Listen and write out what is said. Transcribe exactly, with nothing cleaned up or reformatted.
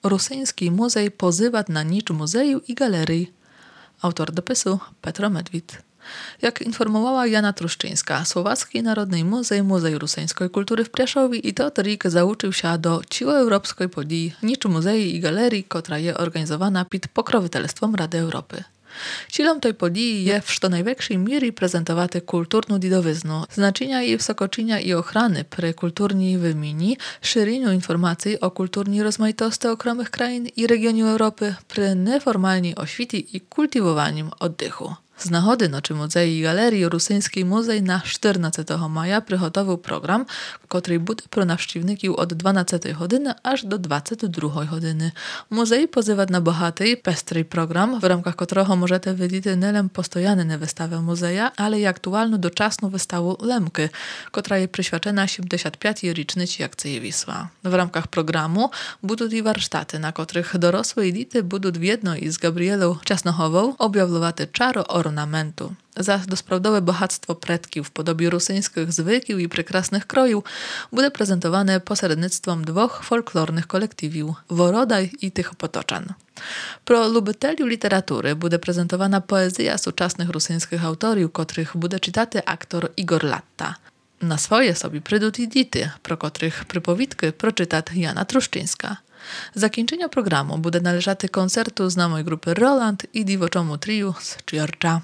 Rusyński muzej pozywa na nicz muzeju i galerii. Autor dopisu Petro Medwid. Jak informowała Jana Truszczyńska, Słowacki Narodny Muzej Muzej Rusyńskiej Kultury w Prešowie i tot rік zauczył się do ciłoeuropskiej podii nicz muzei i galerii, która je organizowana pod pokroviteľstvom Rady Europy. Cílom tej podii je w što największej mierze prezentować kulturną didowyznu, znaczenia jej wysokoczynia i ochrany przy kulturnej wymieni, szerzeniu informacji o kulturnej rozmaitości okromych krain i regionu Europy przy neformalnej oświcie i kultywowaniu oddechu. Z nagody Nocy Muzei i Galerii Rusyński Muzej na czternastego maja przygotował program, który będzie pro nawściwników od dwunastej godziny aż do dwudziestej drugiej godziny. Muzej pozywa na bohaty i pestry program, w ramach którego możecie widzieć nie tylko postojane wystawę muzeja, ale i aktualną doczasną wystawę Lemky, która jest przyświadczona siedemdziesiąt pięć rocznicy akcji Wisła. W ramach programu będą i warsztaty, na których dorosłe elity będą w jednej z Gabrielą Ciasnochową objawować czaro ornamentu. Zaś dosprawdowe bogactwo predków w podobie rusyńskich zwykł i prekrasnych krojów będzie prezentowane pośrednictwem dwóch folklornych kolektywiów Worodaj i Tych Potoczan. Pro lubiteli literatury będzie prezentowana poezja współczesnych rusyńskich autorów, których będzie czytać aktor Igor Latta. Na swoje sobie przyjdą i dity, pro których przypowitkę proczyta Jana Truszczyńska. Zakończenie programu będzie należaty koncertu znamej grupy Roland i diwoczomu triu z Georgia.